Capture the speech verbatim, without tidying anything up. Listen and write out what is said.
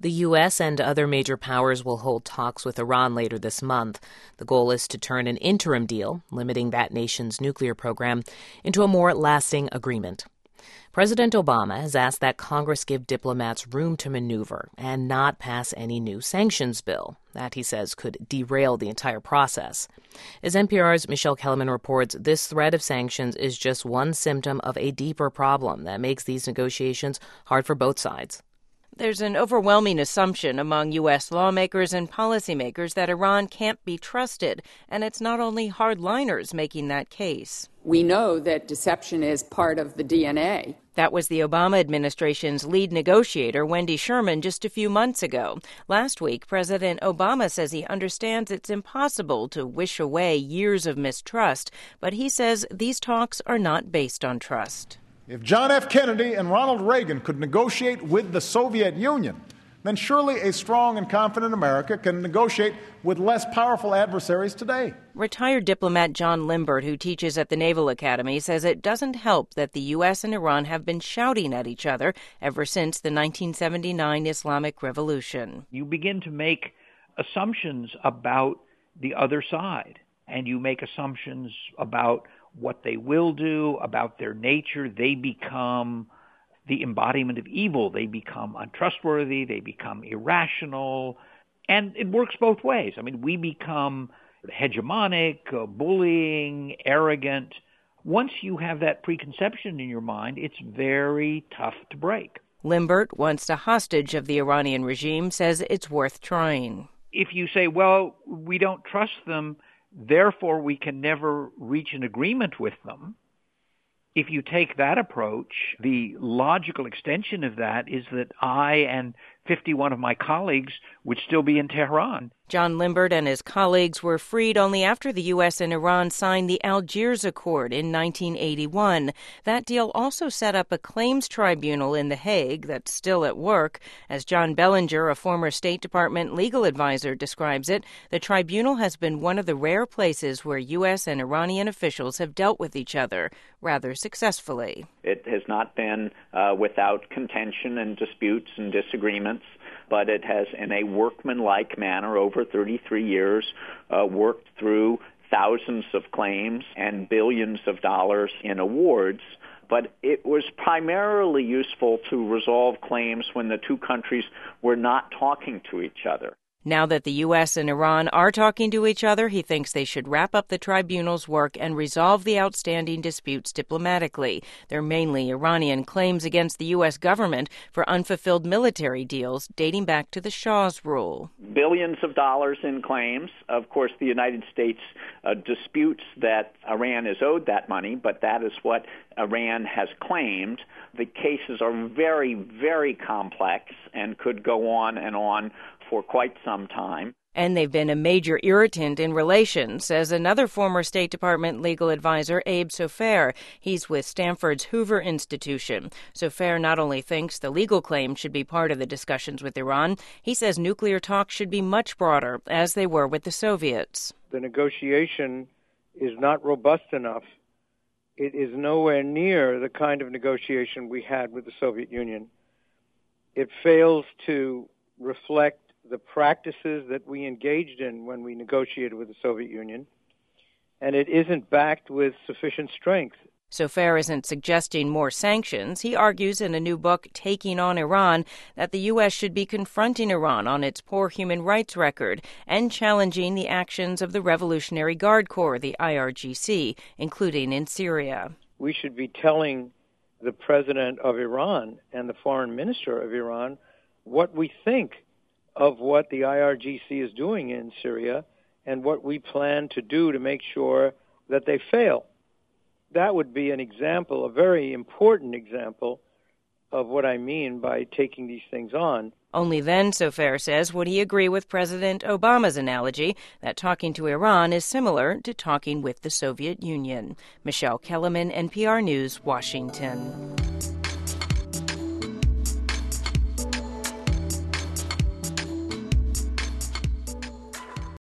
The U S and other major powers will hold talks with Iran later this month. The goal is to turn an interim deal, limiting that nation's nuclear program, into a more lasting agreement. President Obama has asked that Congress give diplomats room to maneuver and not pass any new sanctions bill. That, he says, could derail the entire process. As N P R's Michelle Kellerman reports, this threat of sanctions is just one symptom of a deeper problem that makes these negotiations hard for both sides. There's an overwhelming assumption among U S lawmakers and policymakers that Iran can't be trusted, and it's not only hardliners making that case. We know that deception is part of the D N A. That was the Obama administration's lead negotiator, Wendy Sherman, just a few months ago. Last week, President Obama says he understands it's impossible to wish away years of mistrust, but he says these talks are not based on trust. If John F. Kennedy and Ronald Reagan could negotiate with the Soviet Union, then surely a strong and confident America can negotiate with less powerful adversaries today. Retired diplomat John Limbert, who teaches at the Naval Academy, says it doesn't help that the U S and Iran have been shouting at each other ever since the nineteen seventy-nine Islamic Revolution. You begin to make assumptions about the other side, and you make assumptions about what they will do, about their nature. They become the embodiment of evil. They become untrustworthy. They become irrational. And it works both ways. I mean, we become hegemonic, uh, bullying, arrogant. Once you have that preconception in your mind, it's very tough to break. Limbert, once a hostage of the Iranian regime, says it's worth trying. If you say, well, we don't trust them, therefore we can never reach an agreement with them, if you take that approach, the logical extension of that is that I and fifty-one of my colleagues would still be in Tehran. John Limbert and his colleagues were freed only after the U S and Iran signed the Algiers Accord in nineteen eighty-one. That deal also set up a claims tribunal in The Hague that's still at work. As John Bellinger, a former State Department legal advisor, describes it, the tribunal has been one of the rare places where U S and Iranian officials have dealt with each other rather successfully. It has not been uh, without contention and disputes and disagreements, but it has, in a workmanlike manner, over thirty-three years, uh, worked through thousands of claims and billions of dollars in awards. But it was primarily useful to resolve claims when the two countries were not talking to each other. Now that the U S and Iran are talking to each other, he thinks they should wrap up the tribunal's work and resolve the outstanding disputes diplomatically. They're mainly Iranian claims against the U S government for unfulfilled military deals dating back to the Shah's rule. Billions of dollars in claims. Of course, the United States uh, disputes that Iran is owed that money, but that is what Iran has claimed. The cases are very, very complex and could go on and on for quite some time. And they've been a major irritant in relations, says another former State Department legal advisor, Abe Sofaer. He's with Stanford's Hoover Institution. Sofaer not only thinks the legal claim should be part of the discussions with Iran, he says nuclear talks should be much broader, as they were with the Soviets. The negotiation is not robust enough. It is nowhere near the kind of negotiation we had with the Soviet Union. It fails to reflect the practices that we engaged in when we negotiated with the Soviet Union, and it isn't backed with sufficient strength. Sofaer isn't suggesting more sanctions. He argues in a new book, Taking on Iran, that the U S should be confronting Iran on its poor human rights record and challenging the actions of the Revolutionary Guard Corps, the I R G C, including in Syria. We should be telling the president of Iran and the foreign minister of Iran what we think of what the I R G C is doing in Syria and what we plan to do to make sure that they fail. That would be an example, a very important example of what I mean by taking these things on. Only then, Sofaer says, would he agree with President Obama's analogy that talking to Iran is similar to talking with the Soviet Union. Michelle Kellerman, N P R News, Washington.